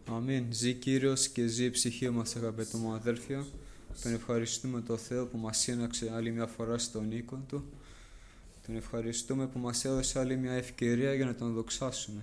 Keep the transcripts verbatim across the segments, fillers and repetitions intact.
Αμήν. Ζει Κύριος και ζει η ψυχή μας, αγαπητό μου αδέρφια. Τον ευχαριστούμε τον Θεό που μας σύναξε άλλη μια φορά στον οίκο Του. Τον ευχαριστούμε που μας έδωσε άλλη μια ευκαιρία για να Τον δοξάσουμε.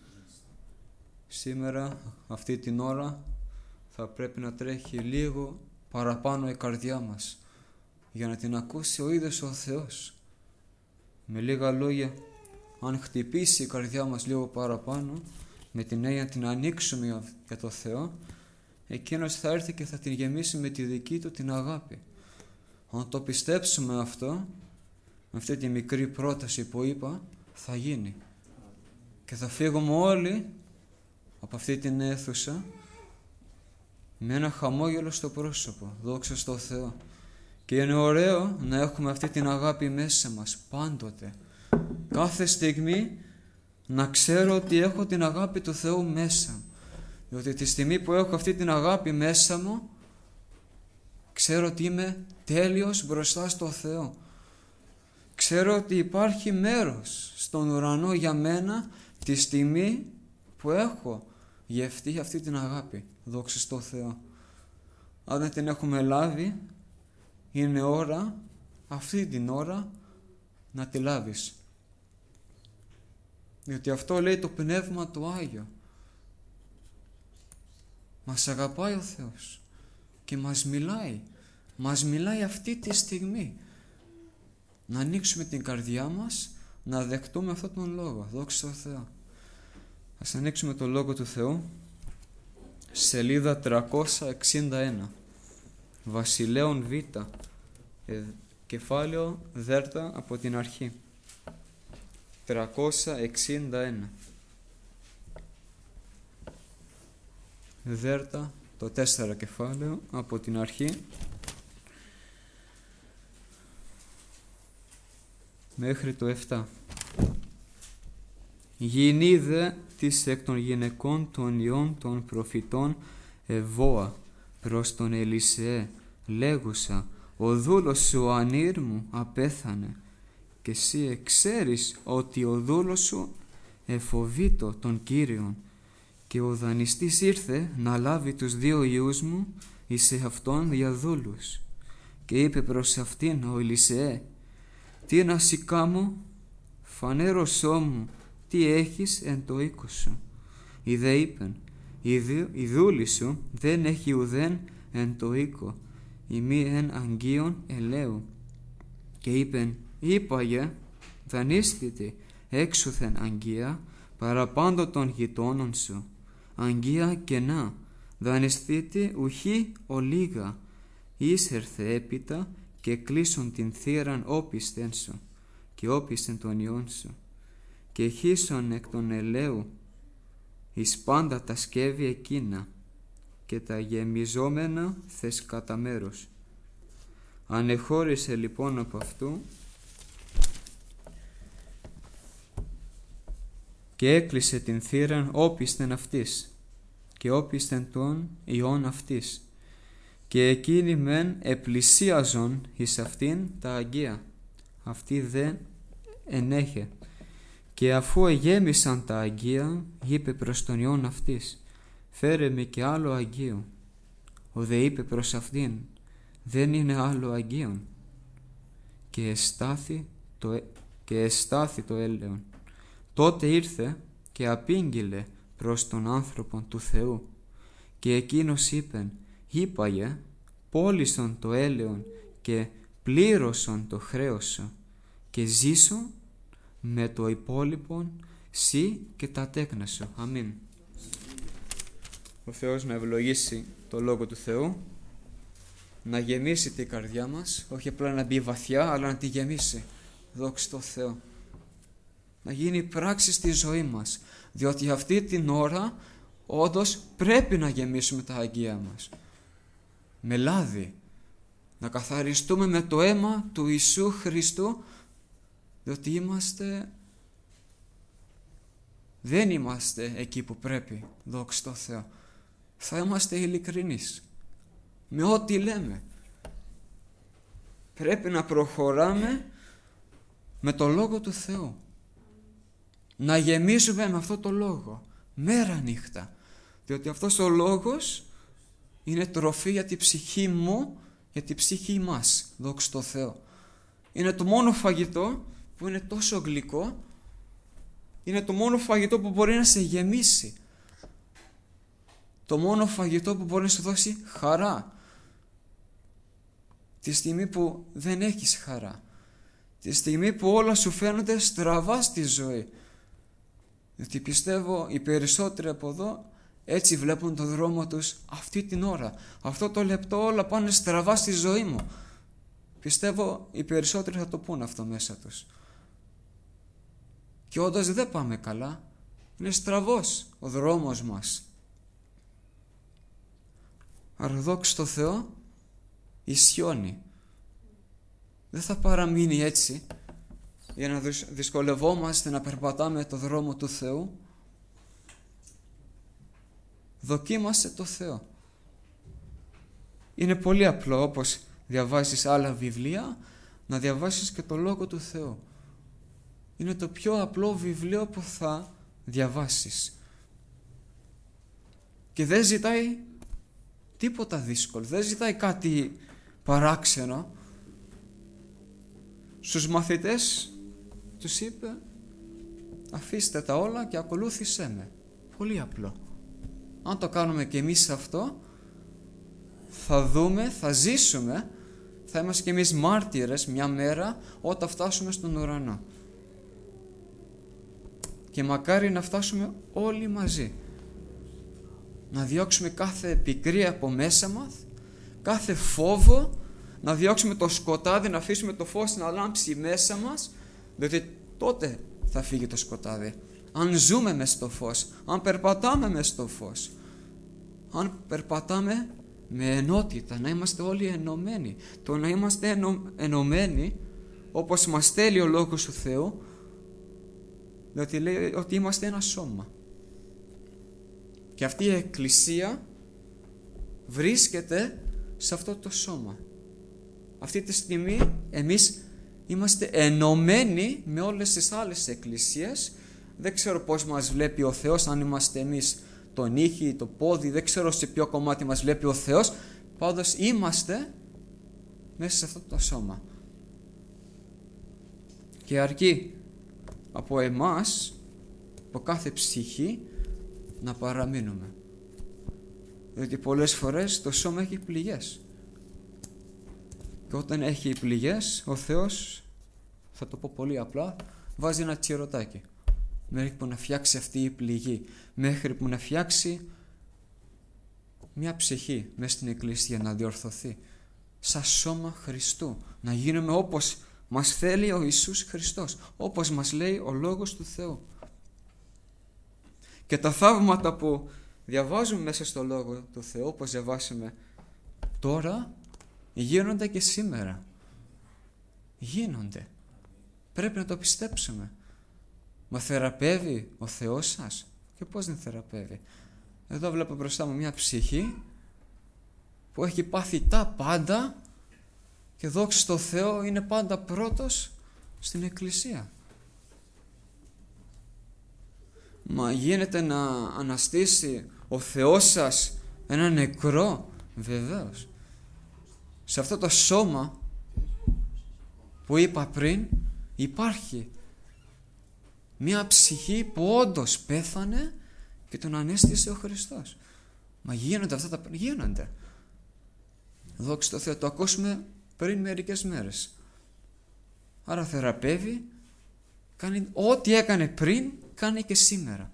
Σήμερα, αυτή την ώρα, θα πρέπει να τρέχει λίγο παραπάνω η καρδιά μας για να την ακούσει ο ίδιος ο Θεός. Με λίγα λόγια, αν χτυπήσει η καρδιά μας λίγο παραπάνω, με την έννοια την ανοίξουμε για το Θεό, Εκείνος θα έρθει και θα την γεμίσει με τη δική Του την αγάπη. Αν το πιστέψουμε αυτό, με αυτή τη μικρή πρόταση που είπα, θα γίνει. Και θα φύγουμε όλοι από αυτή την αίθουσα με ένα χαμόγελο στο πρόσωπο. Δόξα στο Θεό. Και είναι ωραίο να έχουμε αυτή την αγάπη μέσα μας πάντοτε. Κάθε στιγμή να ξέρω ότι έχω την αγάπη του Θεού μέσα. Διότι τη στιγμή που έχω αυτή την αγάπη μέσα μου, ξέρω ότι είμαι τέλειος μπροστά στο Θεό. Ξέρω ότι υπάρχει μέρος στον ουρανό για μένα τη στιγμή που έχω γευτεί αυτή την αγάπη. Δόξα στο Θεό. Αν δεν την έχουμε λάβει, είναι ώρα, αυτή την ώρα, να τη λάβεις. Διότι αυτό λέει το Πνεύμα του Άγιο. Μας αγαπάει ο Θεός και μας μιλάει. Μας μιλάει αυτή τη στιγμή. Να ανοίξουμε την καρδιά μας, να δεχτούμε αυτόν τον λόγο. Δόξα τω Θεώ. Ας ανοίξουμε το Λόγο του Θεού. Σελίδα τριακόσια εξήντα ένα. Βασιλέων Β. Ε, κεφάλαιο Δέρτα από την αρχή. τριακόσια εξήντα ένα. Δέρτα, το τέσσερα κεφάλαιο από την αρχή μέχρι το επτά. Γινίδε της εκ των γυναικών των ιών των προφητών Εβώα προς τον Ελισεέ, λέγουσα, ο δούλος σου ο ανήρ μου απέθανε, και εσύ εξέρεις ότι ο δούλος σου εφοβήτω τον Κύριον, και ο δανειστής ήρθε να λάβει τους δύο ιούς μου εις εαυτόν για δούλους. Και είπε προς αυτήν ο Ελισεέ, τι να σοι κάμω, φανέρωσό μου τι έχεις εν το οίκο σου. Η δε είπεν, η δούλη σου δεν έχει ουδέν εν το οίκο, η μη εν αγγείον ελαίου. Και είπεν, είπαγε, δανείστητη έξουθεν αγγεία παραπάντω των γειτόνων σου, αγγεία κενά, δανειστήτη ουχή ολίγα, ήσερθε έπειτα και κλείσον την θύραν όπισθεν σου και όπισθεν των ιών σου, και χύσον εκ των ελαίου εις πάντα τα σκεύη εκείνα, και τα γεμιζόμενα θες κατά μέρος. Ανεχώρησε λοιπόν από αυτού και έκλεισε την θύραν όπισθεν αυτής και όπισθεν των ιών αυτής, και εκείνοι μεν επλησίαζον εις αυτήν τα αγγεία, αυτή δε ενέχε. Και αφού εγέμισαν τα αγγεία, είπε προς τον ιών αυτής, φέρε με και άλλο αγγείο. Ο δε είπε προς αυτήν, δεν είναι άλλο αγγείον. Και εστάθη το, και εστάθη το έλεον. Τότε ήρθε και απήγγειλε προς τον άνθρωπον του Θεού, και εκείνος είπεν, είπαγε, πώλησον το έλεον και πλήρωσον το χρέος σου, και ζήσον με το υπόλοιπον σύ και τα τέκνα σου. Αμήν. Ο Θεός να ευλογήσει το Λόγο του Θεού, να γεμίσει την καρδιά μας, όχι απλά να μπει βαθιά, αλλά να τη γεμίσει. Δόξα τω Θεώ. Να γίνει πράξη στη ζωή μας, διότι αυτή την ώρα όντως πρέπει να γεμίσουμε τα αγγεία μας με λάδι, να καθαριστούμε με το αίμα του Ιησού Χριστού, διότι είμαστε δεν είμαστε εκεί που πρέπει. Δόξα τω Θεώ. Θα είμαστε ειλικρινείς με ό,τι λέμε. Πρέπει να προχωράμε με το Λόγο του Θεού, να γεμίζουμε με αυτό το Λόγο μέρα νύχτα, Διότι αυτός ο λόγος είναι τροφή για την ψυχή μου, για την ψυχή μας. Δόξα τω Θεώ. Είναι το μόνο φαγητό που είναι τόσο γλυκό. Είναι το μόνο φαγητό που μπορεί να σε γεμίσει. Το μόνο φαγητό που μπορεί να σου δώσει χαρά. Τη στιγμή που δεν έχεις χαρά. Τη στιγμή που όλα σου φαίνονται στραβά στη ζωή. Γιατί πιστεύω οι περισσότεροι από εδώ έτσι βλέπουν τον δρόμο τους αυτή την ώρα. Αυτό το λεπτό όλα πάνε στραβά στη ζωή μου. Πιστεύω οι περισσότεροι θα το πούν αυτό μέσα τους. Και όντως δεν πάμε καλά. Είναι στραβός ο δρόμος μας. Άρα δόξα τω Θεώ ισιώνει. Δεν θα παραμείνει έτσι για να δυσκολευόμαστε να περπατάμε το δρόμο του Θεού. Δοκίμασε το Θεό. Είναι πολύ απλό, όπως διαβάζεις άλλα βιβλία, να διαβάσεις και το Λόγο του Θεού. Είναι το πιο απλό βιβλίο που θα διαβάσεις. Και δεν ζητάει τίποτα δύσκολο, δεν ζητάει κάτι παράξενο. Στους μαθητές τους είπε, αφήστε τα όλα και ακολούθησέ με. Πολύ απλό. Αν το κάνουμε και εμείς αυτό, θα δούμε, θα ζήσουμε, θα είμαστε και εμείς μάρτυρες μια μέρα όταν φτάσουμε στον ουρανό. Και μακάρι να φτάσουμε όλοι μαζί. Να διώξουμε κάθε πικρία από μέσα μας, κάθε φόβο, να διώξουμε το σκοτάδι, να αφήσουμε το φως να λάμψει μέσα μας, διότι τότε θα φύγει το σκοτάδι. Αν ζούμε μες στο φως, αν περπατάμε μες στο φως, αν περπατάμε με ενότητα, να είμαστε όλοι ενωμένοι. Το να είμαστε ενω, ενωμένοι όπως μας θέλει ο Λόγος του Θεού, διότι λέει ότι είμαστε ένα σώμα. Και αυτή η Εκκλησία βρίσκεται σε αυτό το σώμα. Αυτή τη στιγμή εμείς είμαστε ενωμένοι με όλες τις άλλες εκκλησίες. Δεν ξέρω πώς μας βλέπει ο Θεός, αν είμαστε εμείς το νύχι, το πόδι, δεν ξέρω σε ποιο κομμάτι μας βλέπει ο Θεός. Πάντως είμαστε μέσα σε αυτό το σώμα. Και αρκεί από εμάς, από κάθε ψυχή, να παραμείνουμε. Διότι πολλές φορές το σώμα έχει πληγές. Και όταν έχει πληγές, ο Θεός, θα το πω πολύ απλά, βάζει ένα τσιρωτάκι. Μέχρι που να φτιάξει αυτή η πληγή. Μέχρι που να φτιάξει μια ψυχή μέσα στην Εκκλησία, να διορθωθεί. Σαν σώμα Χριστού. Να γίνουμε όπως μας θέλει ο Ιησούς Χριστός. Όπως μας λέει ο Λόγος του Θεού. Και τα θαύματα που διαβάζουμε μέσα στο Λόγο του Θεού, όπως διαβάσαμε τώρα, γίνονται και σήμερα. Γίνονται. Πρέπει να το πιστέψουμε. Μα θεραπεύει ο Θεός σας? Και πώς δεν θεραπεύει? Εδώ βλέπω μπροστά μου μια ψυχή που έχει πάθει τα πάντα και δόξα τω Θεώ είναι πάντα πρώτος στην Εκκλησία. Μα γίνεται να αναστήσει ο Θεός σας ένα νεκρό? Βεβαίως. Σε αυτό το σώμα που είπα πριν υπάρχει μια ψυχή που όντως πέθανε και τον ανέστησε ο Χριστός. Μα γίνονται αυτά τα πράγματα? Γίνονται. Δόξα τω Θεώ, το ακούσουμε πριν μερικές μέρες. Άρα θεραπεύει, κάνει ό,τι έκανε πριν, κάνει και σήμερα.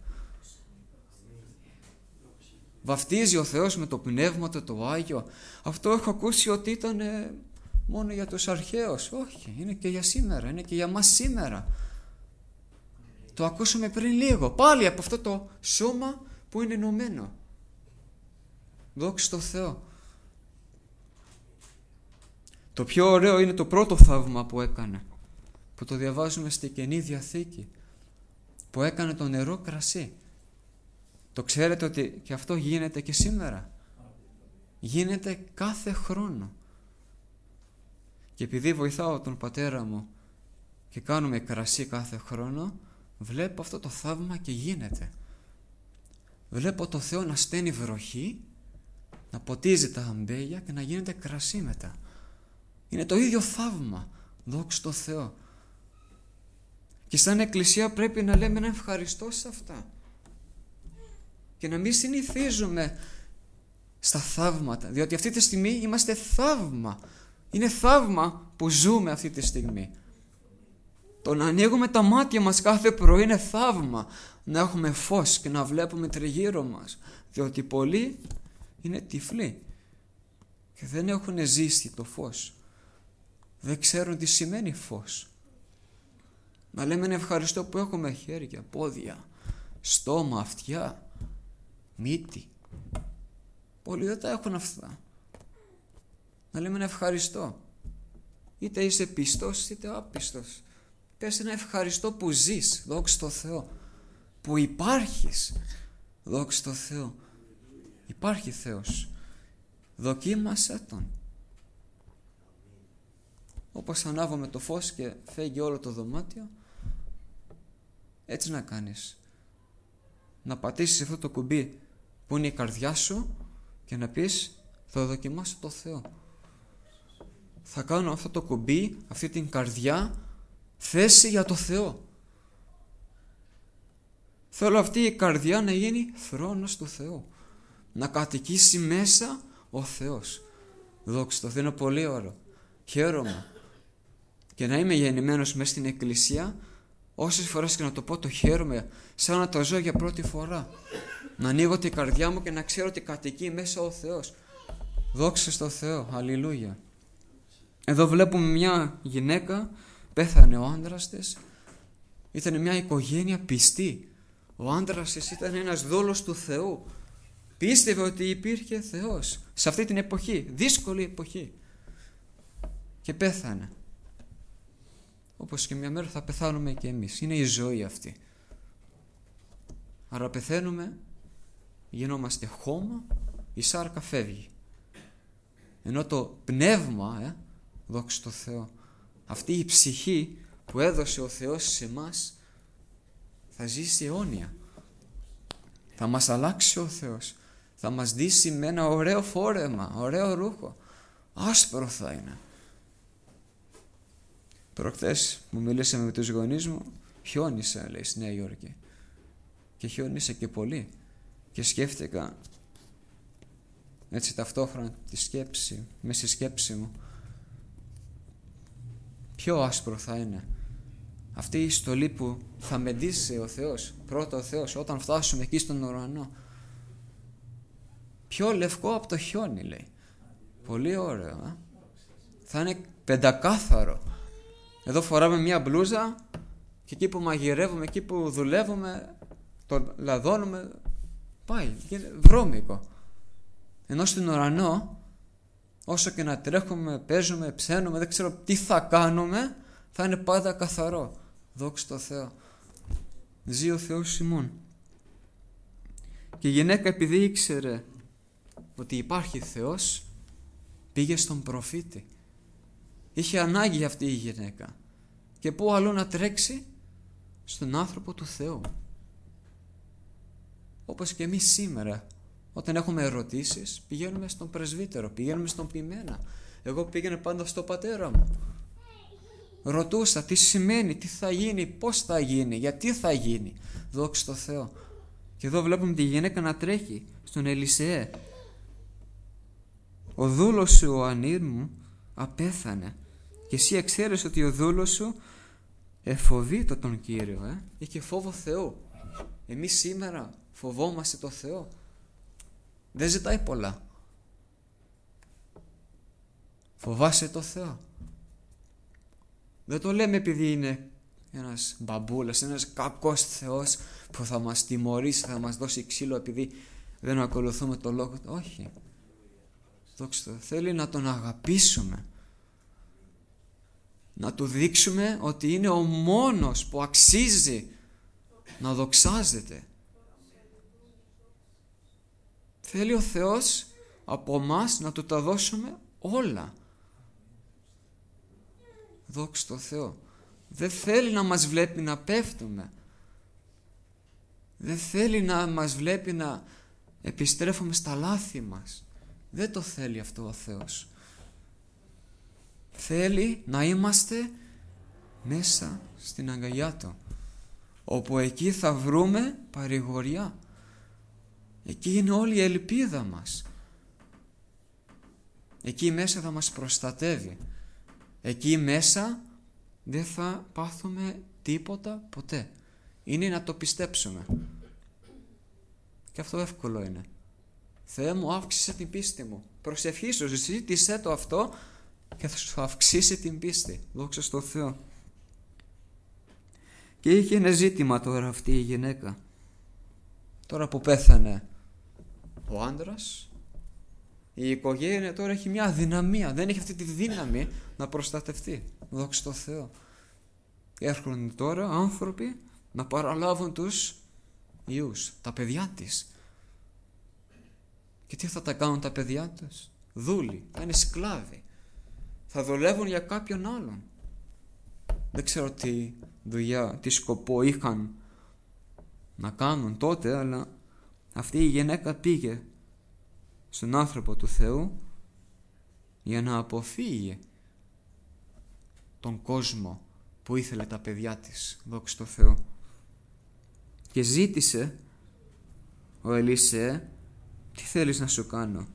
Βαφτίζει ο Θεός με το Πνεύμα του, το Άγιο. Αυτό έχω ακούσει ότι ήταν μόνο για τους αρχαίους. Όχι, είναι και για σήμερα, είναι και για μας σήμερα. Το ακούσαμε πριν λίγο, πάλι από αυτό το σώμα που είναι ενωμένο. Δόξα τω Θεώ. Το πιο ωραίο είναι το πρώτο θαύμα που έκανε, που το διαβάζουμε στη Καινή Διαθήκη, που έκανε το νερό κρασί. Το ξέρετε ότι και αυτό γίνεται και σήμερα? Γίνεται κάθε χρόνο. Και επειδή βοηθάω τον πατέρα μου και κάνουμε κρασί κάθε χρόνο, βλέπω αυτό το θαύμα και γίνεται. βλέπω το Θεό να στέλνει βροχή, να ποτίζει τα αμπέλια και να γίνεται κρασί μετά. Είναι το ίδιο θαύμα. Δόξα τω Θεώ. Και σαν εκκλησία πρέπει να λέμε ένα ευχαριστώ σε αυτά. Και να μην συνηθίζουμε στα θαύματα. Διότι αυτή τη στιγμή είμαστε θαύμα. Είναι θαύμα που ζούμε αυτή τη στιγμή. Το να ανοίγουμε τα μάτια μας κάθε πρωί είναι θαύμα. Να έχουμε φως και να βλέπουμε τριγύρω μας. Διότι πολλοί είναι τυφλοί και δεν έχουν ζήσει το φως. Δεν ξέρουν τι σημαίνει φως. Να λέμε ένα ευχαριστώ που έχουμε χέρια, πόδια, στόμα, αυτιά, μύτη. Πολλοί δεν τα έχουν αυτά. Να λέμε ένα ευχαριστώ. Είτε είσαι πιστός είτε άπιστος. Πες ένα ευχαριστώ που ζεις, δόξα τω Θεώ. Που υπάρχεις, δόξα τω Θεώ. Υπάρχει Θεός. Δοκίμασέ Τον. Όπως ανάβουμε το φως και φεύγει όλο το δωμάτιο, έτσι να κάνεις. Να πατήσεις αυτό το κουμπί που είναι η καρδιά σου και να πεις θα δοκιμάσω το Θεό. Θα κάνω αυτό το κουμπί, αυτή την καρδιά, θέση για το Θεό. Θέλω αυτή η καρδιά να γίνει θρόνος του Θεού. Να κατοικήσει μέσα ο Θεός. Δόξα τω Θεώ, είναι πολύ ωραίο. Χαίρομαι. Και να είμαι γεννημένος μέσα στην εκκλησία, όσες φορές και να το πω, το χαίρομαι σαν να το ζω για πρώτη φορά. Να ανοίγω την καρδιά μου και να ξέρω ότι κατοικεί μέσα ο Θεός. Δόξα στο Θεό. Αλληλούια. Εδώ βλέπουμε μια γυναίκα, πέθανε ο άντρας της. Ήταν μια οικογένεια πιστή. Ο άντρας της ήταν ένας δόλος του Θεού. Πίστευε ότι υπήρχε Θεός σε αυτή την εποχή, δύσκολη εποχή. Και πέθανε. Όπως και μια μέρα θα πεθάνουμε και εμείς. Είναι η ζωή αυτή. Άρα πεθαίνουμε, γινόμαστε χώμα, η σάρκα φεύγει. Ενώ το πνεύμα, ε, δόξα τω Θεώ, αυτή η ψυχή που έδωσε ο Θεός σε εμάς, θα ζήσει αιώνια. Θα μας αλλάξει ο Θεός. Θα μας ντύσει με ένα ωραίο φόρεμα, ωραίο ρούχο. Άσπρο θα είναι. Προχτές που μιλήσαμε με τους γονείς μου, χιόνισε, λέει, στη Νέα Υόρκη. Και χιόνισε και πολύ. Και σκέφτηκα έτσι ταυτόχρονα τη σκέψη, με στη σκέψη μου, πιο άσπρο θα είναι αυτή η στολή που θα με ντύσει ο Θεός, πρώτα ο Θεός, όταν φτάσουμε εκεί στον ουρανό. Πιο λευκό από το χιόνι, λέει. Πολύ ωραίο, ε? Θα είναι πεντακάθαρο. Εδώ φοράμε μια μπλούζα και εκεί που μαγειρεύουμε, εκεί που δουλεύουμε, το λαδώνουμε, πάει, είναι βρώμικο. Ενώ στην ουρανό, όσο και να τρέχουμε, παίζουμε, ψένουμε, δεν ξέρω τι θα κάνουμε, θα είναι πάντα καθαρό. Δόξα τω Θεώ. Ζει ο Θεός ημών. Και η γυναίκα, επειδή ήξερε ότι υπάρχει Θεός, πήγε στον προφήτη. Είχε ανάγκη αυτή η γυναίκα. Και πού αλλού να τρέξει? Στον άνθρωπο του Θεού. Όπως και εμείς σήμερα, όταν έχουμε ερωτήσεις, πηγαίνουμε στον πρεσβύτερο, πηγαίνουμε στον ποιμένα. Εγώ πήγαινα πάντα στο πατέρα μου. Ρωτούσα τι σημαίνει, τι θα γίνει, πώς θα γίνει, γιατί θα γίνει. Δόξα τω Θεώ. Και εδώ βλέπουμε τη γυναίκα να τρέχει στον Ελισεέ. Ο δούλος σου, ο ανήρ μου, απέθανε. Και εσύ ξέρεις ότι ο δούλος σου εφοβείται τον Κύριο. Ε? Είχε φόβο Θεού. Εμείς σήμερα φοβόμαστε το Θεό. Δεν ζητάει πολλά. Φοβάσαι το Θεό. Δεν το λέμε επειδή είναι ένας μπαμπούλας, ένας κακός Θεός που θα μας τιμωρήσει, θα μας δώσει ξύλο επειδή δεν ακολουθούμε το λόγο του. Όχι. Δόξα τω, θέλει να τον αγαπήσουμε. Να του δείξουμε ότι είναι ο μόνος που αξίζει να δοξάζεται. Θέλει ο Θεός από μας να του τα δώσουμε όλα. Δόξα τω Θεώ. Δεν θέλει να μας βλέπει να πέφτουμε. Δεν θέλει να μας βλέπει να επιστρέφουμε στα λάθη μας. Δεν το θέλει αυτό ο Θεός. Θέλει να είμαστε μέσα στην αγκαλιά Του, όπου εκεί θα βρούμε παρηγοριά. Εκεί είναι όλη η ελπίδα μας. Εκεί μέσα θα μας προστατεύει. Εκεί μέσα δεν θα πάθουμε τίποτα ποτέ. Είναι να το πιστέψουμε. Και αυτό εύκολο είναι. Θεέ μου, αύξησε την πίστη μου. Προσευχήσου, ζήτησέ το αυτό και θα σου αυξήσει την πίστη. Δόξα στο Θεό. Και είχε ένα ζήτημα τώρα αυτή η γυναίκα. Τώρα που πέθανε ο άντρας, η οικογένεια τώρα έχει μια αδυναμία. Δεν έχει αυτή τη δύναμη να προστατευτεί. Δόξα στο Θεό. Έρχονται τώρα άνθρωποι να παραλάβουν τους ιούς, τα παιδιά της. Και τι θα τα κάνουν τα παιδιά τους? Δούλοι, θα είναι σκλάβοι. Θα δουλεύουν για κάποιον άλλον. Δεν ξέρω τι δουλειά, τι σκοπό είχαν να κάνουν τότε, αλλά αυτή η γυναίκα πήγε στον άνθρωπο του Θεού για να αποφύγει τον κόσμο που ήθελε τα παιδιά της. Δόξα τω Θεώ. Και ζήτησε ο Ελισέ, τι θέλεις να σου κάνω?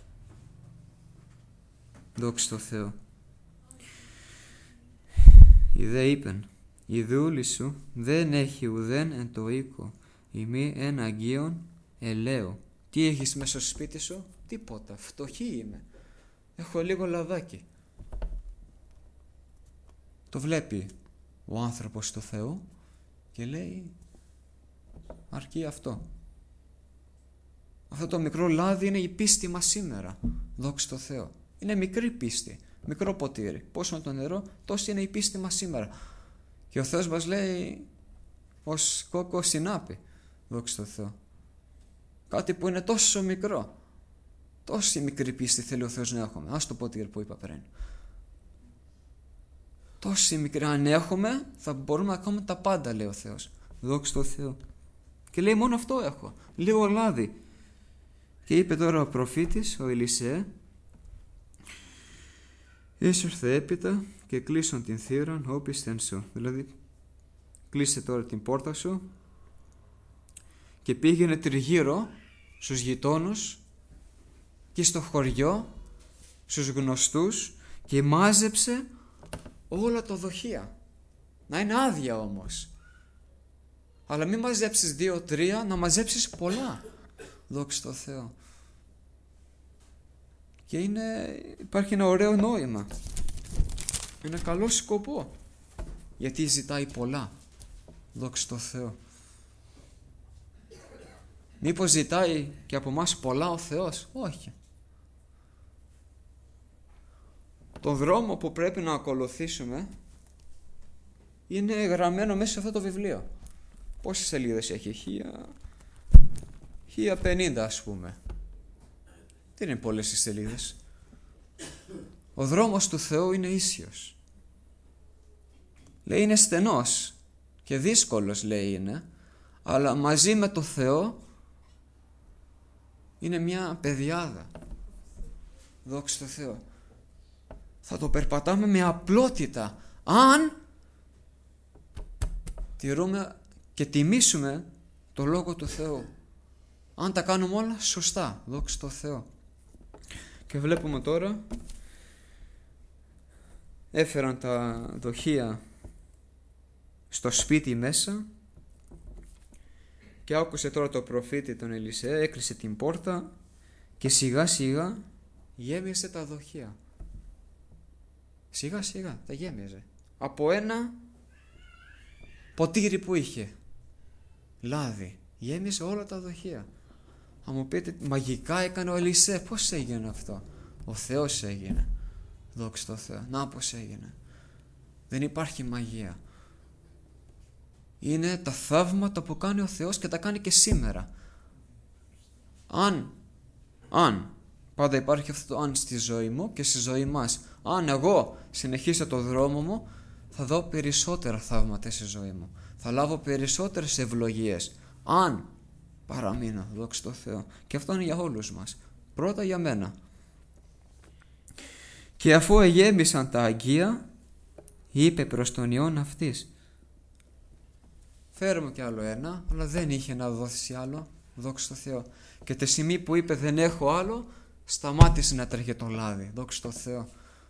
Δόξα τω Θεώ. Η δε είπεν, η δούλη σου δεν έχει ουδέν εν το οίκο, ημί εν αγίον ελαίο. Τι έχεις μέσα στο σπίτι σου? Τίποτα, φτωχή είμαι. Έχω λίγο λαδάκι. Το βλέπει ο άνθρωπος του Θεού και λέει, αρκεί αυτό. Αυτό το μικρό λάδι είναι η πίστη μας σήμερα. Δόξα τω Θεώ. Είναι μικρή πίστη, μικρό ποτήρι. Πόσο είναι το νερό, τόσο είναι η πίστη μας σήμερα. Και ο Θεός μας λέει ως κόκκο συνάπη. Δόξα τω Θεώ. Κάτι που είναι τόσο μικρό. Τόση μικρή πίστη θέλει ο Θεός να έχουμε. Ας το ποτήρι που είπα πριν. Τόση μικρή, αν έχουμε, θα μπορούμε να κάνουμε τα πάντα, λέει ο Θεός. Δόξα τω Θεώ. Και λέει, μόνο αυτό έχω. Λίγο λάδι. Και είπε τώρα ο προφήτης, ο Ελισέ, ήσορθε έπειτα και κλείσον την θύραν όπισθεν σου. Δηλαδή, κλείσε τώρα την πόρτα σου και πήγαινε τριγύρω στους γειτόνους και στο χωριό, στους γνωστούς, και μάζεψε όλα τα δοχεία. Να είναι άδεια όμως. Αλλά μην μαζέψεις δύο-τρία, να μαζέψεις πολλά. Δόξα τω Θεώ. Και είναι, υπάρχει ένα ωραίο νόημα. Ένα καλό σκοπό. Γιατί ζητάει πολλά. Δόξα τω Θεώ. Μήπως ζητάει και από μας πολλά ο Θεός? Όχι. Το δρόμο που πρέπει να ακολουθήσουμε είναι γραμμένο μέσα σε αυτό το βιβλίο. Πόσες σελίδες έχει? Χίλια... χίλια πενήντα ας πούμε. Δεν είναι πολλές οι σελίδες. Ο δρόμος του Θεού είναι ίσιος. Λέει είναι στενός και δύσκολος, λέει είναι, αλλά μαζί με το Θεό είναι μια πεδιάδα. Δόξα τω Θεώ. Θα το περπατάμε με απλότητα αν τηρούμε και τιμήσουμε το Λόγο του Θεού. Αν τα κάνουμε όλα σωστά. Δόξα τω Θεώ. Και βλέπουμε τώρα, έφεραν τα δοχεία στο σπίτι μέσα και άκουσε τώρα το προφήτη τον Ελισέ, έκλεισε την πόρτα και σιγά σιγά γέμισε τα δοχεία. Σιγά σιγά τα γέμιζε. Από ένα ποτήρι που είχε λάδι γέμισε όλα τα δοχεία. Θα μου πείτε, μαγικά έκανε ο Ελισέ? Πώς έγινε αυτό? Ο Θεός έγινε. Δόξα τω Θεώ. Να πως έγινε. Δεν υπάρχει μαγεία. Είναι τα θαύματα που κάνει ο Θεός και τα κάνει και σήμερα. Αν, αν, πάντα υπάρχει αυτό το αν στη ζωή μου και στη ζωή μας. Αν εγώ συνεχίσω το δρόμο μου, θα δω περισσότερα θαύματα στη ζωή μου. Θα λάβω περισσότερες ευλογίες αν παραμείνω, δόξα τω Θεώ. Και αυτό είναι για όλους μας. Πρώτα για μένα. Και αφού εγέμισαν τα αγγεία, είπε προς τον ιόν αυτής, φέρε μου κι άλλο ένα, αλλά δεν είχε να δώσει άλλο, δόξα τω Θεώ. Και τη στιγμή που είπε δεν έχω άλλο, σταμάτησε να τρέχει το λάδι, δόξα τω Θεώ.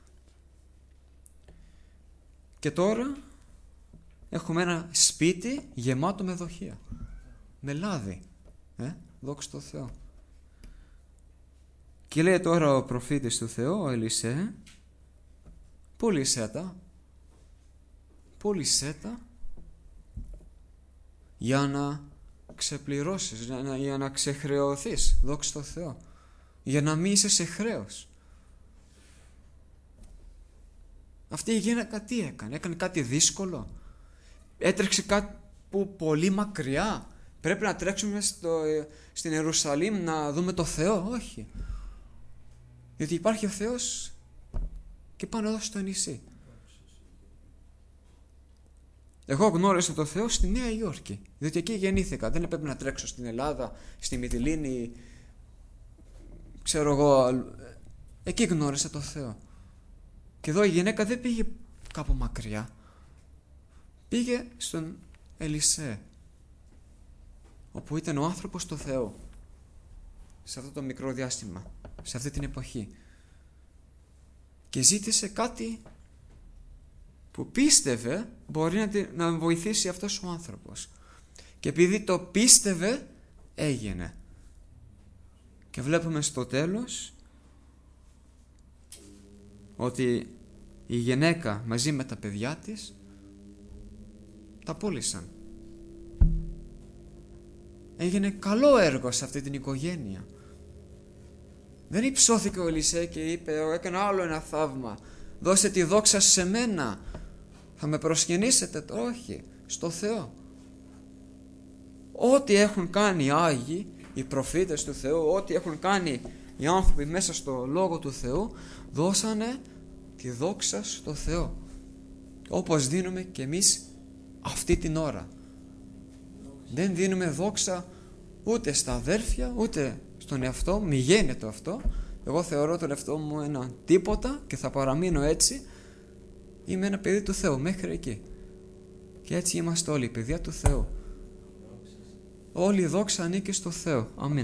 Και τώρα έχουμε ένα σπίτι γεμάτο με δοχεία, με λάδι, ε, δόξα τω Θεώ. Και λέει τώρα ο προφήτης του Θεού, ο Ελισέ, πούλησέ τα, πούλησέ τα για να ξεπληρώσεις, για να, για να ξεχρεωθείς, δόξα τω Θεώ, για να μην είσαι σε χρέος. Αυτή η γυναίκα τι έκανε, έκανε κάτι δύσκολο, έτρεξε κάπου πολύ μακριά, πρέπει να τρέξουμε στο, στην Ιερουσαλήμ να δούμε το Θεό, όχι. Γιατί υπάρχει ο Θεός και πάνω εδώ στο νησί. Εγώ γνώρισα το Θεό στη Νέα Υόρκη, διότι εκεί γεννήθηκα. Δεν έπρεπε να τρέξω στην Ελλάδα, στη Μυτιλήνη, ξέρω εγώ. Εκεί γνώρισα το Θεό. Και εδώ η γυναίκα δεν πήγε κάπου μακριά. Πήγε στον Ελισέ, όπου ήταν ο άνθρωπος του Θεού, σε αυτό το μικρό διάστημα, σε αυτή την εποχή. Και ζήτησε κάτι που πίστευε μπορεί να, να βοηθήσει αυτός ο άνθρωπος. Και επειδή το πίστευε, έγινε. Και βλέπουμε στο τέλος ότι η γυναίκα μαζί με τα παιδιά της τα πούλησαν. Έγινε καλό έργο σε αυτή την οικογένεια. Δεν υψώθηκε ο Ελισέ και είπε, έκανα άλλο ένα θαύμα, δώστε τη δόξα σε μένα, θα με προσκυνήσετε. Όχι, στο Θεό. Ό,τι έχουν κάνει οι Άγιοι, οι προφήτες του Θεού, ό,τι έχουν κάνει οι άνθρωποι μέσα στο Λόγο του Θεού, δώσανε τη δόξα στο Θεό, όπως δίνουμε και εμείς αυτή την ώρα. Δεν δίνουμε δόξα ούτε στα αδέρφια, ούτε στον εαυτό, μη γίνεται αυτό. Εγώ θεωρώ τον εαυτό μου ένα τίποτα και θα παραμείνω έτσι. Είμαι ένα παιδί του Θεού μέχρι εκεί. Και έτσι είμαστε όλοι παιδιά του Θεού. Όλη η δόξα ανήκει στο Θεό. Αμήν.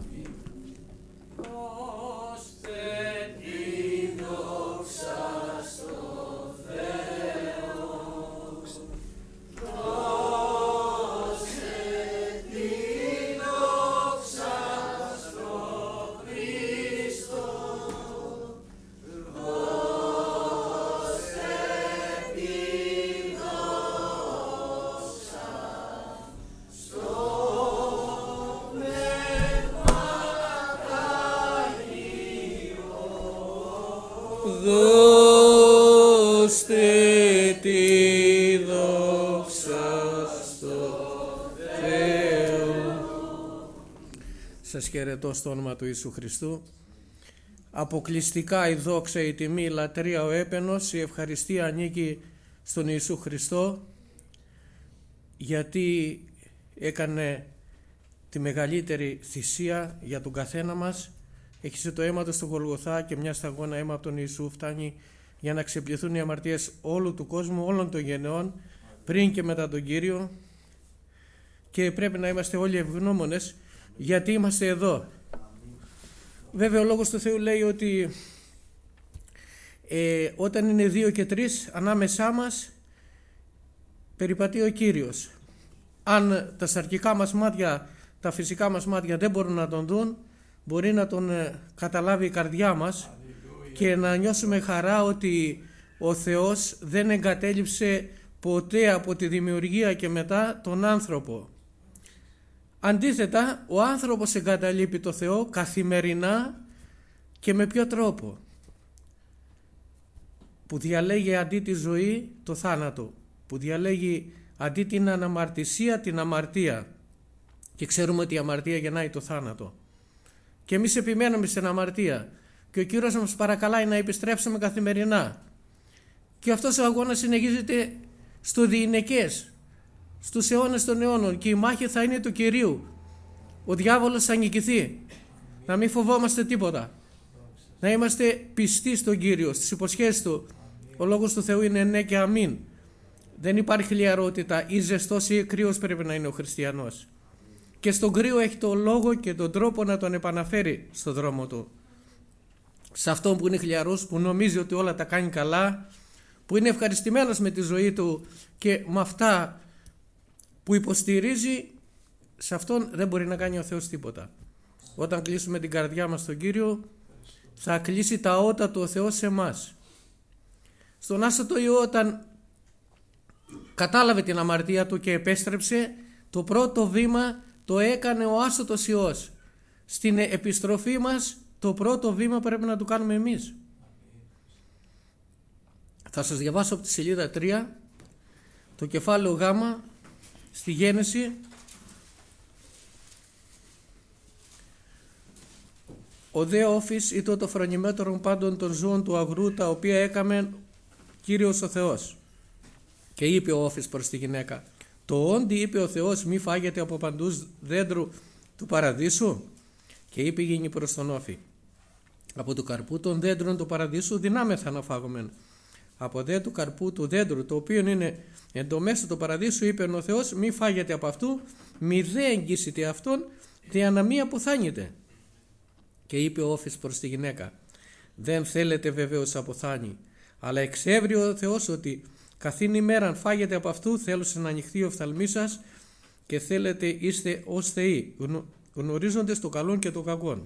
Δώστε τη δόξα στο Θεό. Σας χαιρετώ στο όνομα του Ιησού Χριστού. Αποκλειστικά η δόξα, η τιμή, η λατρεία, ο έπαινος, η ευχαριστία ανήκει στον Ιησού Χριστό, γιατί έκανε τη μεγαλύτερη θυσία για τον καθένα μας. Έχισε το αίμα του στο Γολγοθά και μια σταγόνα αίμα από τον Ιησού φτάνει για να ξεπληθούν οι αμαρτίες όλου του κόσμου, όλων των γενεών, πριν και μετά τον Κύριο. Και πρέπει να είμαστε όλοι ευγνώμονες γιατί είμαστε εδώ. Βέβαια ο Λόγος του Θεού λέει ότι ε, όταν είναι δύο και τρεις ανάμεσά μας περιπατεί ο Κύριος. Αν τα σαρκικά μας μάτια, τα φυσικά μας μάτια δεν μπορούν να τον δουν, μπορεί να τον καταλάβει η καρδιά μας και να νιώσουμε χαρά ότι ο Θεός δεν εγκατέλειψε ποτέ από τη δημιουργία και μετά τον άνθρωπο. Αντίθετα, ο άνθρωπος εγκαταλείπει το Θεό καθημερινά και με ποιο τρόπο? Που διαλέγει αντί τη ζωή το θάνατο, που διαλέγει αντί την αναμαρτησία την αμαρτία, και ξέρουμε ότι η αμαρτία γεννάει το θάνατο. Και εμείς επιμένουμε στην αμαρτία και ο Κύριος μας παρακαλάει να επιστρέψουμε καθημερινά. Και αυτός ο αγώνας συνεχίζεται στο διηνεκές. στους αιώνες των αιώνων και η μάχη θα είναι του Κυρίου. Ο διάβολος θα νικηθεί. Να μην φοβόμαστε τίποτα. Να είμαστε πιστοί στον Κύριο, στις υποσχέσεις Του. Ο λόγος του Θεού είναι ναι και αμήν. Δεν υπάρχει λιαρότητα, ή ζεστός ή κρύος πρέπει να είναι ο χριστιανός. Και στον κρύο έχει το λόγο και τον τρόπο να τον επαναφέρει στον δρόμο του. Σε αυτόν που είναι χλιαρός, που νομίζει ότι όλα τα κάνει καλά, που είναι ευχαριστημένος με τη ζωή του και με αυτά που υποστηρίζει, σε αυτόν δεν μπορεί να κάνει ο Θεός τίποτα. Όταν κλείσουμε την καρδιά μας στον Κύριο, θα κλείσει τα ότα του ο Θεός σε εμάς. Στον άστατο Ιώ, όταν κατάλαβε την αμαρτία του και επέστρεψε, το πρώτο βήμα το έκανε ο άστατος Υιός. Στην επιστροφή μας το πρώτο βήμα πρέπει να το κάνουμε εμείς. Θα σας διαβάσω από τη σελίδα τρία το κεφάλαιο Γ στη Γένεση. Ο δε όφης ήτο το φρονιμέτερον πάντων των ζώων του αγρού, τα οποία έκαμε Κύριος ο Θεός. Και είπε ο όφης προς τη γυναίκα, το όντι είπε ο Θεός μη φάγετε από παντούς δέντρου του παραδείσου. Και είπε η γυνή προς τον όφη, από του καρπού των δέντρων του παραδείσου δυνάμεθα να φάγομεν. Από δε του καρπού του δέντρου, το οποίο είναι εν το μέσο του παραδείσου, είπε ο Θεός μη φάγετε από αυτού, μη δε εγγύσετε αυτόν, δια να μη αποθάνετε. Και είπε ο όφης προς τη γυναίκα, δεν θέλετε βεβαίως αποθάνει, αλλά εξέβρει ο Θεός ότι καθήν ημέραν φάγετε από αυτού, θέλωσε να ανοιχθεί ο οφθαλμής σας και θέλετε είστε ως θεοί, γνωρίζοντες το καλόν και το κακόν.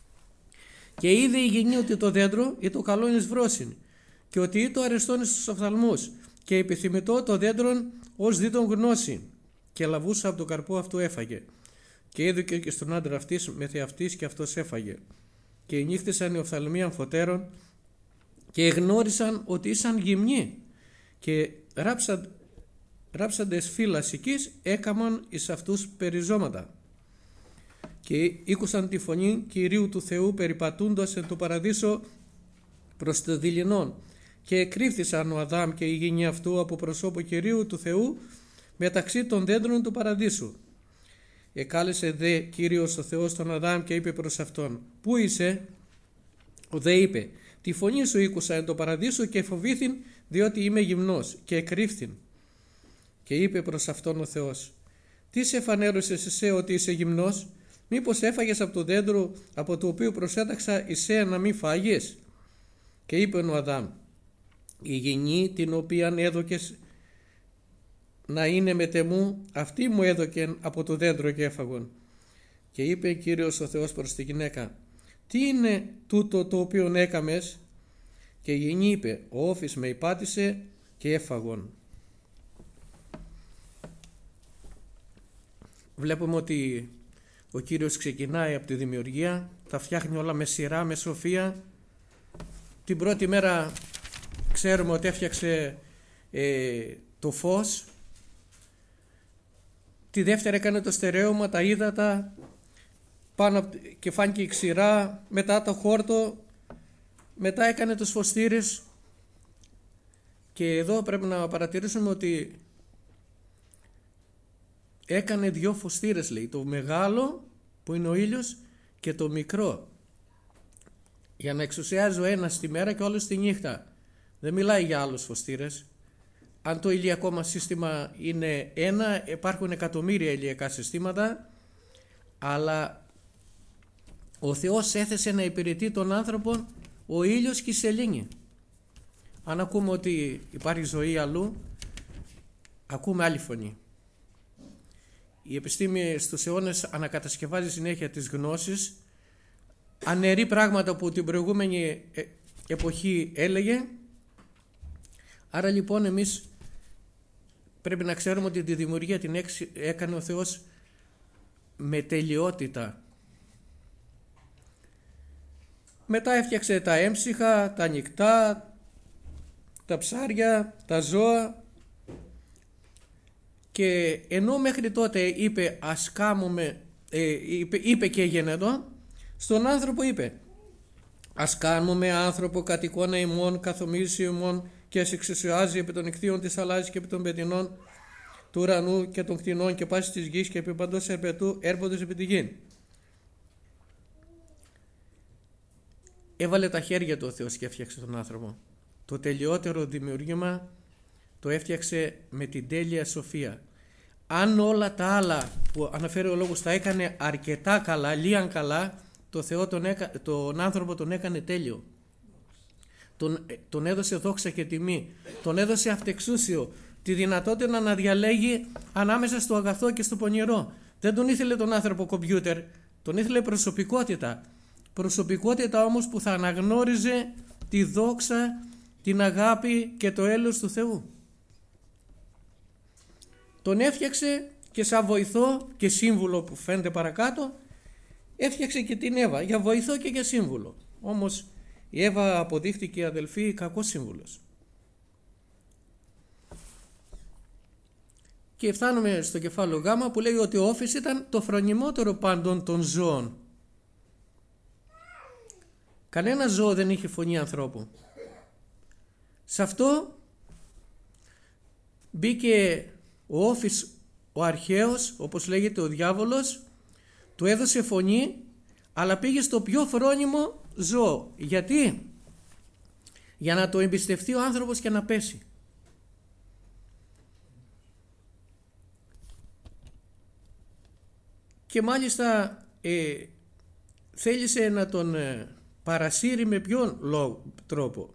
Και είδε η γυνή ότι το δέντρο ή το καλόν εις βρόσιν, και ότι ή το αρεστόν στους οφθαλμούς, και επιθυμητό το δέντρον ως δίτον γνώση, και λαβούσα από το καρπό αυτού έφαγε. Και έδωκε και στον άντρα αυτής με θεαυτής, και αυτός έφαγε. Και νύχτησαν οι οφθαλμοί αμφωτέρων και εγνώρισαν ότι ήσαν γυμνοί, και ράψαν, ράψαντες φύλας οικής έκαμαν εις αυτούς περιζώματα. Και ήκουσαν τη φωνή Κυρίου του Θεού περιπατούντας εν το παραδείσο προς το δειλινόν, και εκρύφθησαν ο Αδάμ και η γυνή αυτού από προσώπου Κυρίου του Θεού μεταξύ των δέντρων του παραδείσου. Εκάλεσε δε Κύριος ο Θεός τον Αδάμ και είπε προς αυτόν, πού είσαι? Ο δε είπε, τη φωνή σου ήκουσα εν το παραδείσο και φοβήθην, διότι είμαι γυμνός, και εκρύφθην. Και είπε προς αυτόν ο Θεός, τι σε φανέρωσες εσέ ότι είσαι γυμνός? Μήπως έφαγες από το δέντρο από το οποίο προσέταξα εσέ να μην φάγεις? Και είπε ο Αδάμ, η γυνή την οποία έδωκες να είναι μετεμού, αυτή μου έδωκεν από το δέντρο και έφαγον. Και είπε Κύριος ο Θεός προς τη γυναίκα, τι είναι τούτο το οποίο έκαμες? Και η γυνή είπε, ο όφης με υπάτησε και έφαγον. Βλέπουμε ότι ο Κύριος ξεκινάει από τη δημιουργία, τα φτιάχνει όλα με σειρά, με σοφία. Την πρώτη μέρα ξέρουμε ότι έφτιαξε ε, το φως. Τη δεύτερη έκανε το στερέωμα, τα ύδατα, πάνω και φάνηκε η ξηρά, μετά το χόρτο, μετά έκανε τους φωστήρες. Και εδώ πρέπει να παρατηρήσουμε ότι έκανε δυο φωστήρες, λέει, το μεγάλο που είναι ο ήλιος και το μικρό, για να εξουσιάζει ο ένας τη μέρα και ο άλλος τη νύχτα. Δεν μιλάει για άλλους φωστήρες. Αν το ηλιακό μας σύστημα είναι ένα, υπάρχουν εκατομμύρια ηλιακά συστήματα, αλλά ο Θεός έθεσε να υπηρετεί τον άνθρωπο ο ήλιος και η σελήνη. Αν ακούμε ότι υπάρχει ζωή αλλού, ακούμε άλλη φωνή. Η επιστήμη στους αιώνες ανακατασκευάζει συνέχεια τις γνώσεις, αναιρεί πράγματα που την προηγούμενη εποχή έλεγε. Άρα λοιπόν εμείς πρέπει να ξέρουμε ότι τη δημιουργία την έκανε ο Θεός με τελειότητα. Μετά έφτιαξε τα έμψυχα, τα νυκτά, τα ψάρια, τα ζώα, και ενώ μέχρι τότε είπε ας κάνουμε, ε, είπε, είπε και γενετό, στον άνθρωπο είπε ας κάνουμε άνθρωπο κατ' εικόνα ημών, καθομίσει ημών, και ας εξουσιάζει επί των νυχθείων της θαλάσσης και επί των πετεινών, του ουρανού και των κτηνών και πάσης της γης και επί παντός ερπετού έρποντος επί τη γη. Έβαλε τα χέρια του ο Θεός και έφτιαξε τον άνθρωπο. Το τελειότερο δημιουργήμα το έφτιαξε με την τέλεια σοφία. Αν όλα τα άλλα που αναφέρει ο λόγος τα έκανε αρκετά καλά, λίαν καλά, το Θεό τον, έκα, τον άνθρωπο τον έκανε τέλειο. Τον, τον έδωσε δόξα και τιμή. Τον έδωσε αυτεξούσιο. Τη δυνατότητα να διαλέγει ανάμεσα στο αγαθό και στο πονηρό. Δεν τον ήθελε τον άνθρωπο κομπιούτερ. Τον ήθελε προσωπικότητα. Προσωπικότητα όμως που θα αναγνώριζε τη δόξα, την αγάπη και το έλεος του Θεού. Τον έφτιαξε και σαν βοηθό και σύμβουλο που φαίνεται παρακάτω, έφτιαξε και την Εύα για βοηθό και για σύμβουλο. Όμως η Εύα αποδείχτηκε, αδελφοί, κακός σύμβουλος. Και φτάνουμε στο κεφάλαιο Γ που λέει ότι ο Όφης ήταν το φρονιμότερο πάντων των ζώων. Κανένα ζώο δεν είχε φωνή ανθρώπου. Σε αυτό μπήκε ο Όφης ο αρχαίος, όπως λέγεται ο διάβολος, του έδωσε φωνή, αλλά πήγε στο πιο φρόνιμο ζώο. Γιατί? Για να το εμπιστευτεί ο άνθρωπος και να πέσει. Και μάλιστα ε, θέλησε να τον ε, παρασύρει με ποιον τρόπο?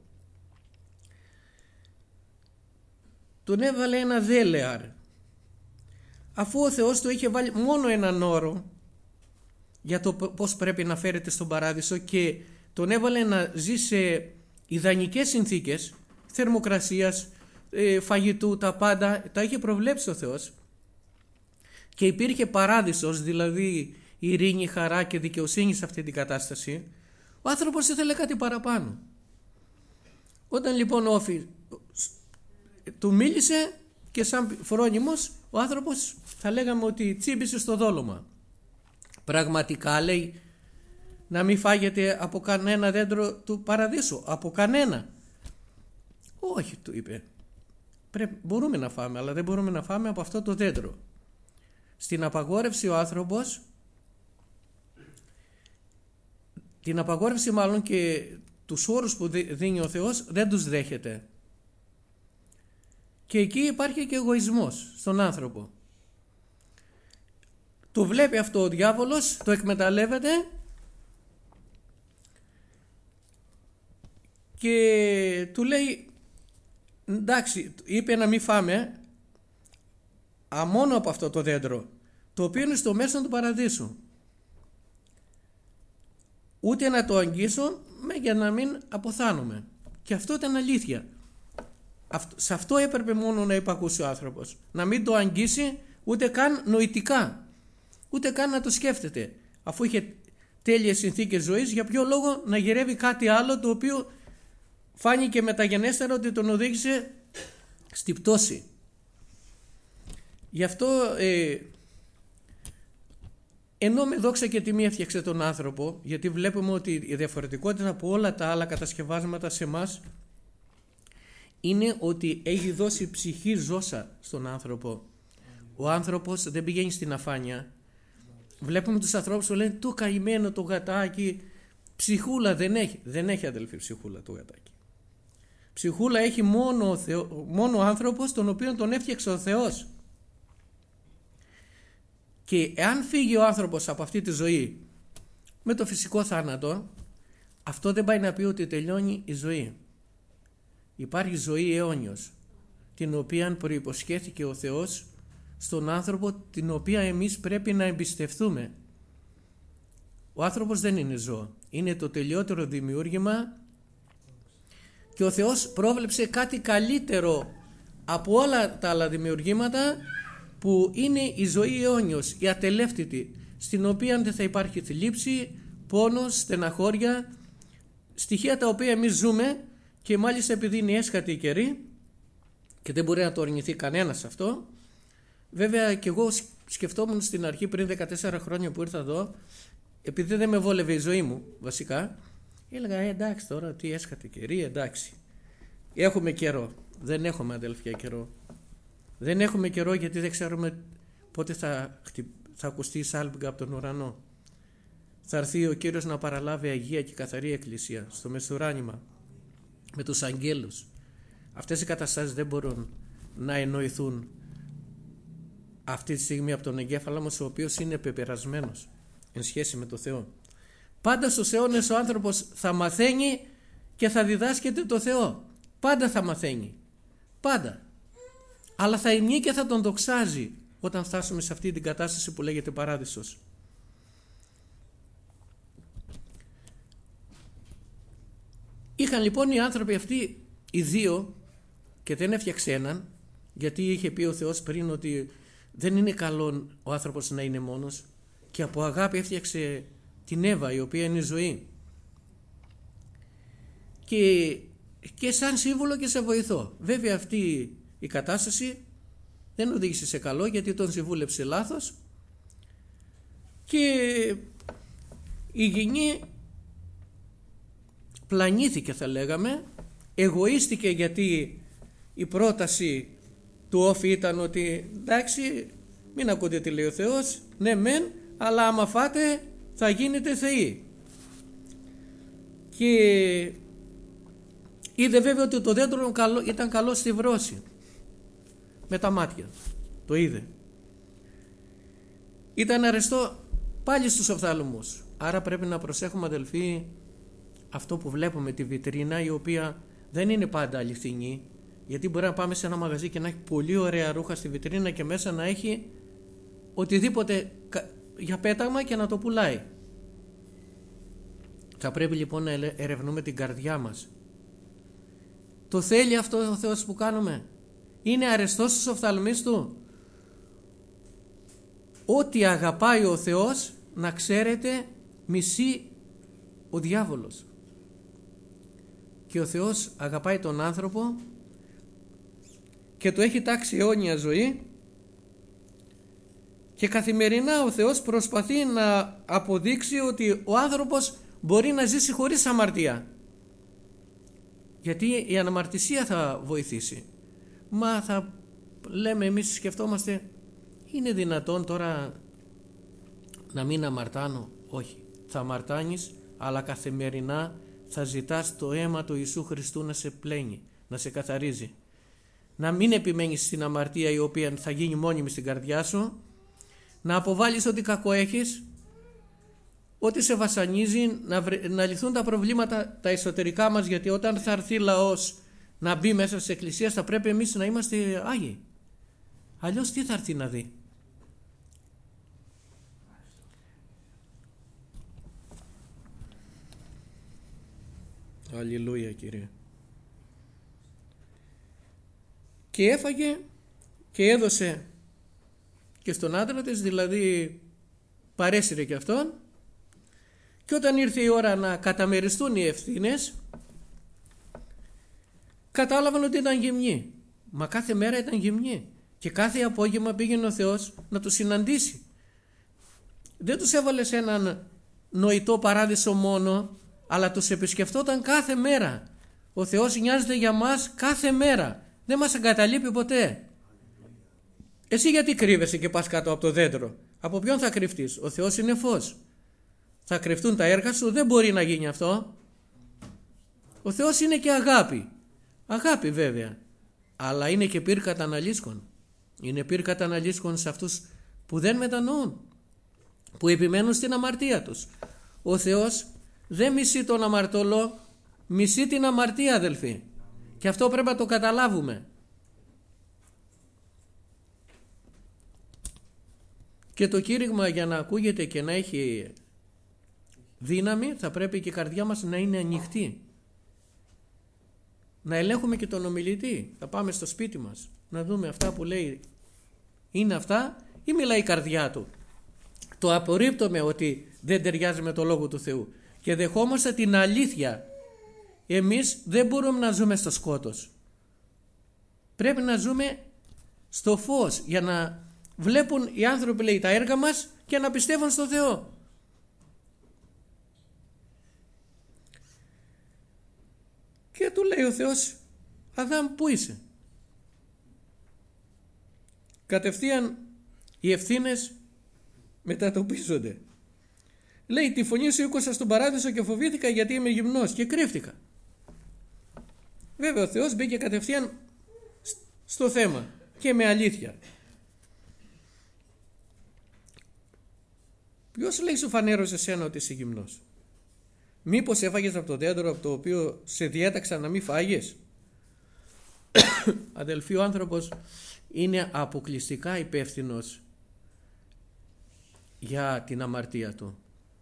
Τον έβαλε ένα δέλεαρ. Αφού ο Θεός του είχε βάλει μόνο έναν όρο για το πώς πρέπει να φέρεται στον παράδεισο και τον έβαλε να ζει σε ιδανικές συνθήκες θερμοκρασίας, ε, φαγητού, τα πάντα τα είχε προβλέψει ο Θεός και υπήρχε παράδεισος, δηλαδή ειρήνη, χαρά και δικαιοσύνη σε αυτή την κατάσταση. Ο άνθρωπος ήθελε κάτι παραπάνω. Όταν λοιπόν ο Όφη του μίλησε και σαν φρόνιμος, ο άνθρωπος θα λέγαμε ότι τσίμπησε στο δόλωμα. Πραγματικά λέει να μην φάγετε από κανένα δέντρο του παραδείσου, από κανένα? Όχι, του είπε. Πρέπει, μπορούμε να φάμε, αλλά δεν μπορούμε να φάμε από αυτό το δέντρο. Στην απαγόρευση ο άνθρωπος, την απαγόρευση μάλλον και τους όρους που δίνει ο Θεός δεν τους δέχεται. Και εκεί υπάρχει και εγωισμός στον άνθρωπο. Το βλέπει αυτό ο διάβολος, το εκμεταλλεύεται και του λέει, εντάξει, είπε να μην φάμε α, μόνο από αυτό το δέντρο, το οποίο είναι στο μέσο του παραδείσου. Ούτε να το αγγίσω για να μην αποθάνουμε. Και αυτό ήταν αλήθεια. Σε αυτό έπρεπε μόνο να υπακούσει ο άνθρωπος. Να μην το αγγίσει ούτε καν νοητικά. Ούτε καν να το σκέφτεται. Αφού είχε τέλειες συνθήκες ζωής, για ποιο λόγο να γυρεύει κάτι άλλο το οποίο φάνηκε μεταγενέστερα ότι τον οδήγησε στη πτώση. Γι' αυτό ε, ενώ με δόξα και τιμή έφτιαξε τον άνθρωπο, γιατί βλέπουμε ότι η διαφορετικότητα από όλα τα άλλα κατασκευάσματα σε εμάς είναι ότι έχει δώσει ψυχή ζώσα στον άνθρωπο. Ο άνθρωπος δεν πηγαίνει στην αφάνεια. Βλέπουμε τους ανθρώπους που λένε το καημένο το γατάκι, ψυχούλα δεν έχει. Δεν έχει, αδελφοί, ψυχούλα το γατάκι. Ψυχούλα έχει μόνο ο, Θεό, μόνο ο άνθρωπος, τον οποίο τον έφτιαξε ο Θεός. Και εάν φύγει ο άνθρωπος από αυτή τη ζωή με το φυσικό θάνατο, αυτό δεν πάει να πει ότι τελειώνει η ζωή. Υπάρχει ζωή αιώνιος, την οποία προϋποσχέθηκε ο Θεός στον άνθρωπο, την οποία εμείς πρέπει να εμπιστευτούμε. Ο άνθρωπος δεν είναι ζώο, είναι το τελειότερο δημιούργημα και ο Θεός πρόβλεψε κάτι καλύτερο από όλα τα άλλα δημιουργήματα, που είναι η ζωή αιώνιος, η ατελεύτητη, στην οποία δεν θα υπάρχει θλίψη, πόνος, στεναχώρια, στοιχεία τα οποία εμείς ζούμε και μάλιστα επειδή είναι έσχατη η καιρή και δεν μπορεί να το αρνηθεί κανένας αυτό. Βέβαια και εγώ σκεφτόμουν στην αρχή πριν δεκατέσσερα χρόνια που ήρθα εδώ, επειδή δεν με βόλευε η ζωή μου βασικά, έλεγα ε, εντάξει τώρα τι έσχατη καιρή, εντάξει, έχουμε καιρό. Δεν έχουμε, αδελφιά, καιρό. Δεν έχουμε καιρό γιατί δεν ξέρουμε πότε θα, θα ακουστεί η σάλπιγγα από τον ουρανό. Θα έρθει ο Κύριος να παραλάβει Αγία και καθαρή Εκκλησία στο μεσουράνημα με τους αγγέλους. Αυτές οι καταστάσεις δεν μπορούν να εννοηθούν αυτή τη στιγμή από τον εγκέφαλο μας, ο οποίος είναι πεπερασμένος εν σχέση με το Θεό. Πάντα στους αιώνες ο άνθρωπος θα μαθαίνει και θα διδάσκεται το Θεό. Πάντα θα μαθαίνει. Πάντα. Αλλά θα υμνεί και θα τον δοξάζει όταν φτάσουμε σε αυτή την κατάσταση που λέγεται παράδεισος. Είχαν λοιπόν οι άνθρωποι αυτοί οι δύο και δεν έφτιαξε έναν, γιατί είχε πει ο Θεός πριν ότι δεν είναι καλό ο άνθρωπος να είναι μόνος, και από αγάπη έφτιαξε την Εύα, η οποία είναι ζωή, και, και σαν σύμβολο και σε βοηθό. Βέβαια αυτή η κατάσταση δεν οδήγησε σε καλό, γιατί τον συμβούλεψε λάθος και η γυνή πλανήθηκε, θα λέγαμε, εγωίστηκε, γιατί η πρόταση του όφη ήταν ότι εντάξει, μην ακούτε τι λέει ο Θεός, ναι μεν, αλλά άμα φάτε θα γίνετε θεοί. Και είδε βέβαια ότι το δέντρο ήταν καλό στη βρώση, με τα μάτια το είδε. Ήταν αρεστό πάλι στους οφθάλμους. Άρα πρέπει να προσέχουμε, αδελφοί, αυτό που βλέπουμε, τη βιτρίνα, η οποία δεν είναι πάντα αληθινή, γιατί μπορεί να πάμε σε ένα μαγαζί και να έχει πολύ ωραία ρούχα στη βιτρίνα και μέσα να έχει οτιδήποτε για πέταγμα και να το πουλάει. Θα πρέπει λοιπόν να ερευνούμε την καρδιά μας. Το θέλει αυτό ο Θεός που κάνουμε? Είναι αρεστός στους οφθαλμείς Του? Ό,τι αγαπάει ο Θεός, να ξέρετε, μισεί ο διάβολος. Και ο Θεός αγαπάει τον άνθρωπο και του έχει τάξει αιώνια ζωή, και καθημερινά ο Θεός προσπαθεί να αποδείξει ότι ο άνθρωπος μπορεί να ζήσει χωρίς αμαρτία, γιατί η αναμαρτησία θα βοηθήσει. Μα θα λέμε εμείς, σκεφτόμαστε, είναι δυνατόν τώρα να μην αμαρτάνω? Όχι, θα αμαρτάνεις, αλλά καθημερινά θα ζητάς το αίμα του Ιησού Χριστού να σε πλένει, να σε καθαρίζει. Να μην επιμένεις στην αμαρτία, η οποία θα γίνει μόνιμη στην καρδιά σου, να αποβάλεις ό,τι κακό έχεις, ό,τι σε βασανίζει, να, βρε, να λυθούν τα προβλήματα τα εσωτερικά μας, γιατί όταν θα έρθει λαός να μπει μέσα στις εκκλησίες, θα πρέπει εμείς να είμαστε άγιοι. Αλλιώς τι θα έρθει να δει? Αλληλούια, Κύριε. Και έφαγε και έδωσε και στον άντρα της, δηλαδή παρέσυρε και αυτόν, και όταν ήρθε η ώρα να καταμεριστούν οι ευθύνες, κατάλαβαν ότι ήταν γυμνοί. Μα κάθε μέρα ήταν γυμνοί και κάθε απόγευμα πήγαινε ο Θεός να τους συναντήσει. Δεν τους έβαλε σε έναν νοητό παράδεισο μόνο, αλλά τους επισκεφτόταν κάθε μέρα. Ο Θεός νοιάζεται για μας κάθε μέρα, δεν μας εγκαταλείπει ποτέ. Εσύ γιατί κρύβεσαι και πας κάτω από το δέντρο? Από ποιον θα κρυφτείς? Ο Θεός είναι φως. Θα κρυφτούν τα έργα σου? Δεν μπορεί να γίνει αυτό. Ο Θεός είναι και αγάπη. Αγάπη βέβαια, αλλά είναι και πυρ καταναλύσκων. Είναι πυρ καταναλύσκων σε αυτούς που δεν μετανοούν, που επιμένουν στην αμαρτία τους. Ο Θεός δεν μισεί τον αμαρτωλό, μισεί την αμαρτία, αδελφοί. Και αυτό πρέπει να το καταλάβουμε. Και το κήρυγμα, για να ακούγεται και να έχει δύναμη, θα πρέπει και η καρδιά μας να είναι ανοιχτή. Να ελέγχουμε και τον ομιλητή. Θα πάμε στο σπίτι μας να δούμε αυτά που λέει είναι αυτά ή μιλάει η καρδιά του. Το απορρίπτουμε ότι δεν ταιριάζει με το Λόγο του Θεού και δεχόμαστε την αλήθεια. Εμείς δεν μπορούμε να ζούμε στο σκότος. Πρέπει να ζούμε στο φως, για να βλέπουν οι άνθρωποι, λέει, τα έργα μας και να πιστεύουν στο Θεό. Και του λέει ο Θεός, Αδάμ, πού είσαι? κατευθείαν οι ευθύνες μετατοπίζονται. Λέει, τη φωνή σου ήκουσα στον παράδεισο και φοβήθηκα γιατί είμαι γυμνός και κρύφτηκα. Βέβαια ο Θεός μπήκε κατευθείαν στο θέμα και με αλήθεια. Ποιος λέει σου φανέρωσε εσένα ότι είσαι γυμνός? Μήπως έφαγες από το δέντρο από το οποίο σε διέταξα να μην φάγεις? Αδελφοί, ο άνθρωπος είναι αποκλειστικά υπεύθυνος για την αμαρτία του.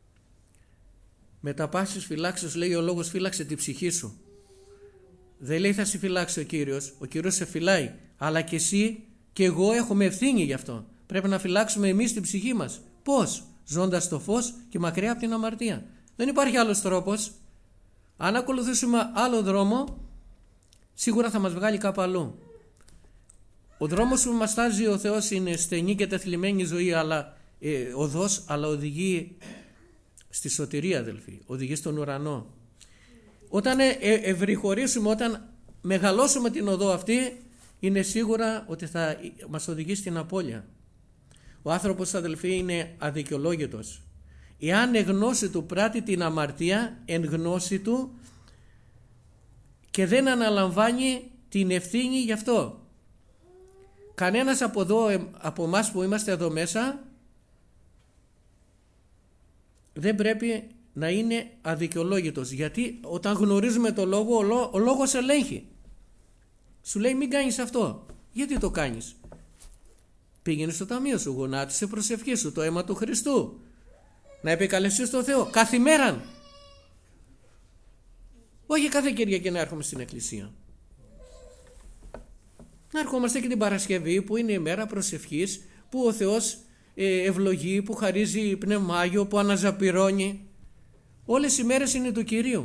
Με τα πάσης φυλάξεως, λέει ο λόγος, φύλαξε την ψυχή σου. Δεν λέει θα σε φυλάξει ο Κύριος, ο Κύριος σε φυλάει, αλλά και εσύ και εγώ έχουμε ευθύνη γι' αυτό. Πρέπει να φυλάξουμε εμείς την ψυχή μας. Πώς? Ζώντας στο φως και μακριά από την αμαρτία. Δεν υπάρχει άλλος τρόπος. Αν ακολουθήσουμε άλλο δρόμο, σίγουρα θα μας βγάλει κάπου αλλού. Ο δρόμος που μας τάζει ο Θεός είναι στενή και τεθλιμμένη ζωή, αλλά ε, οδός, αλλά οδηγεί στη σωτηρία, αδελφοί. Οδηγεί στον ουρανό. Όταν ε, ε, ευρυχωρήσουμε, όταν μεγαλώσουμε την οδό αυτή, είναι σίγουρα ότι θα μας οδηγεί στην απώλεια. Ο άνθρωπος, αδελφοί, είναι αδικαιολόγητος. Εάν εν γνώση του πράττει την αμαρτία, εν γνώση του, και δεν αναλαμβάνει την ευθύνη γι' αυτό. Κανένας από εδώ, από εμάς που είμαστε εδώ μέσα, δεν πρέπει να είναι αδικαιολόγητος. Γιατί όταν γνωρίζουμε το λόγο, ο, λό, ο λόγος ελέγχει. Σου λέει μην κάνεις αυτό. Γιατί το κάνεις? Πήγαινε στο ταμείο σου, γονάτισε προσευχή σου, το αίμα του Χριστού. Να επικαλεστείς τον Θεό καθημέραν. Όχι κάθε Κυριακή να έρχομαι στην εκκλησία. Να ερχόμαστε και την Παρασκευή που είναι η μέρα προσευχής, που ο Θεός ε, ευλογεί, που χαρίζει πνευμάγιο, που αναζαπυρώνει. Όλες οι μέρες είναι του Κυρίου.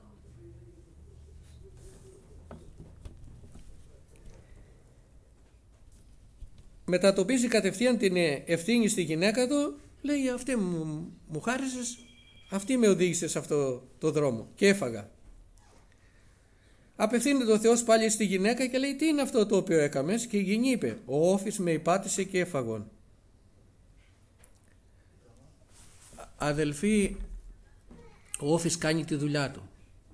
Μετατοπίζει κατευθείαν την ευθύνη στη γυναίκα του. Λέει αυτή μου, μου χάρισες, αυτή με οδήγησε σε αυτό το δρόμο και έφαγα. Απευθύνεται ο Θεός πάλι στη γυναίκα και λέει τι είναι αυτό το οποίο έκαμες? Και η γυνή είπε ο όφης με υπάτησε και έφαγον. Αδελφοί, ο όφης κάνει τη δουλειά του.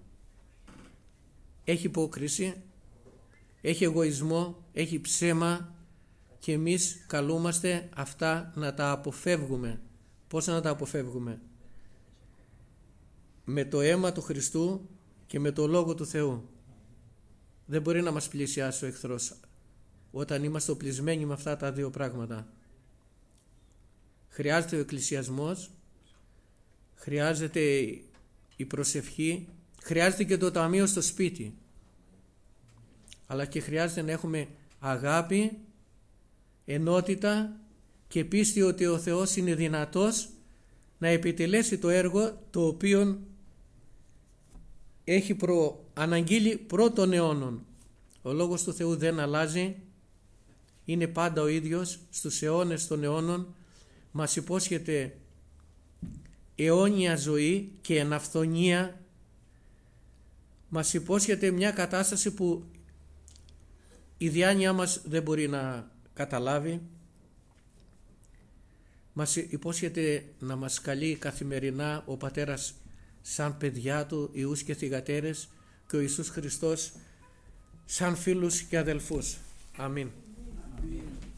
Έχει υπόκριση, έχει εγωισμό, έχει ψέμα, και εμείς καλούμαστε αυτά να τα αποφεύγουμε. Πώς να τα αποφεύγουμε? Με το αίμα του Χριστού και με το Λόγο του Θεού. Δεν μπορεί να μας πλησιάσει ο εχθρός όταν είμαστε οπλισμένοι με αυτά τα δύο πράγματα. Χρειάζεται ο εκκλησιασμός, χρειάζεται η προσευχή, χρειάζεται και το ταμείο στο σπίτι. Αλλά και χρειάζεται να έχουμε αγάπη, ενότητα και πίστη ότι ο Θεός είναι δυνατός να επιτελέσει το έργο το οποίο έχει προ, αναγγείλει πρώτων αιώνων. Ο Λόγος του Θεού δεν αλλάζει, είναι πάντα ο ίδιος στους αιώνες των αιώνων. Μας υπόσχεται αιώνια ζωή και εναυθονία. Μας υπόσχεται μια κατάσταση που η διάνοιά μας δεν μπορεί να καταλάβει. Μας υπόσχεται να μας καλεί καθημερινά ο Πατέρας σαν παιδιά του, ιούς και θυγατέρες, και ο Ιησούς Χριστός σαν φίλους και αδελφούς. Αμήν. Αμήν.